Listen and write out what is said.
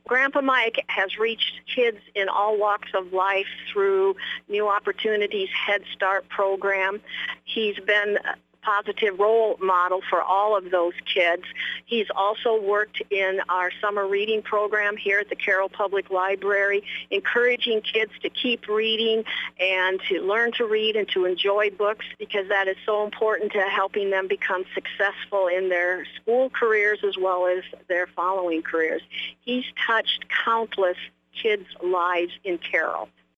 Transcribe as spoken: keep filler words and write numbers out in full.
Grandpa Mike has reached kids in all walks of life through New Opportunities Head Start program. He's been a positive role model for all of those kids. He's also worked in our summer reading program here at the Carroll Public Library, encouraging kids to keep reading and to learn to read and to enjoy books, because that is so important to helping them become successful in their school careers as well as their following careers. He's touched countless kids' lives in Carroll.